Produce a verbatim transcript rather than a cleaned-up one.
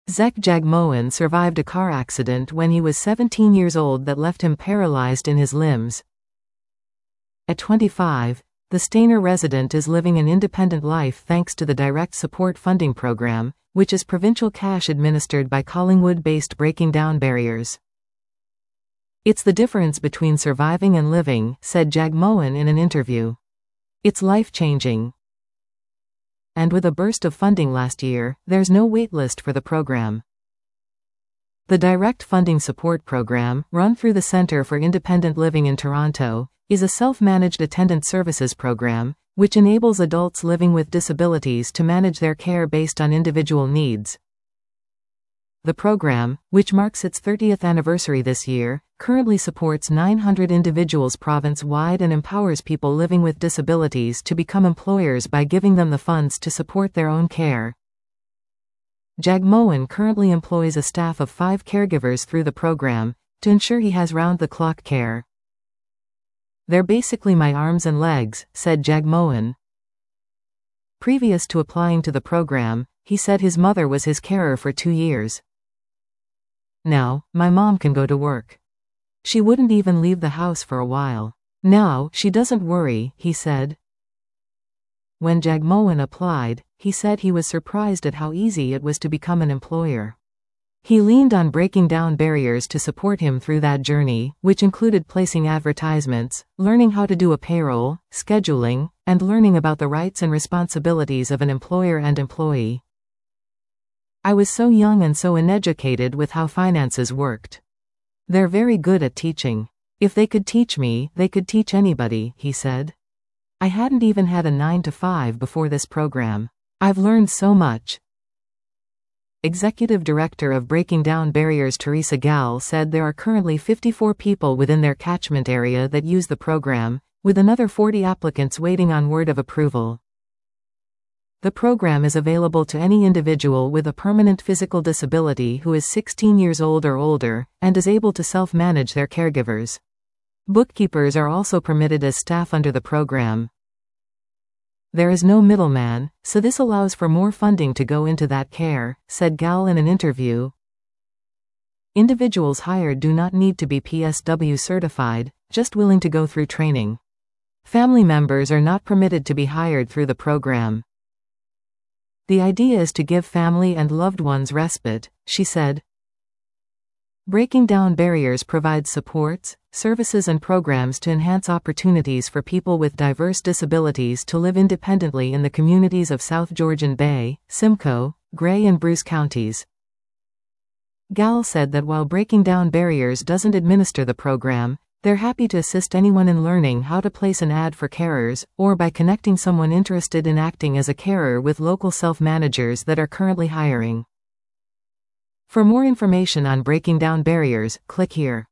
Zech Jagmohan survived a car accident when he was seventeen years old that left him paralyzed in his limbs. At twenty-five, the Stayner resident is living an independent life thanks to the Direct Support Funding Program, which is provincial cash administered by Collingwood-based Breaking Down Barriers. "It's the difference between surviving and living," said Jagmohan in an interview. "It's life-changing. And with a burst of funding last year, there's no waitlist for the program." The Direct Funding Support Program, run through the Centre for Independent Living in Toronto, is a self-managed attendant services program, which enables adults living with disabilities to manage their care based on individual needs. The program, which marks its thirtieth anniversary this year, currently supports nine hundred individuals province-wide and empowers people living with disabilities to become employers by giving them the funds to support their own care. Jagmohan currently employs a staff of five caregivers through the program, to ensure he has round-the-clock care. "They're basically my arms and legs," said Jagmohan. Previous to applying to the program, he said his mother was his carer for two years. "Now, my mom can go to work. She wouldn't even leave the house for a while. Now, she doesn't worry," he said. When Jagmohan applied, he said he was surprised at how easy it was to become an employer. He leaned on Breaking Down Barriers to support him through that journey, which included placing advertisements, learning how to do a payroll, scheduling, and learning about the rights and responsibilities of an employer and employee. "I was so young and so uneducated with how finances worked. They're very good at teaching. If they could teach me, they could teach anybody," he said. "I hadn't even had a nine to five before this program. I've learned so much." Executive Director of Breaking Down Barriers Teresa Gall said there are currently fifty-four people within their catchment area that use the program, with another forty applicants waiting on word of approval. The program is available to any individual with a permanent physical disability who is sixteen years old or older, and is able to self-manage their caregivers. Bookkeepers are also permitted as staff under the program. "There is no middleman, so this allows for more funding to go into that care," said Gall in an interview. Individuals hired do not need to be P S W certified, just willing to go through training. Family members are not permitted to be hired through the program. "The idea is to give family and loved ones respite," she said. Breaking Down Barriers provides supports, services and programs to enhance opportunities for people with diverse disabilities to live independently in the communities of South Georgian Bay, Simcoe, Grey and Bruce counties. Gall said that while Breaking Down Barriers doesn't administer the program, they're happy to assist anyone in learning how to place an ad for carers, or by connecting someone interested in acting as a carer with local self-managers that are currently hiring. For more information on Breaking Down Barriers, click here.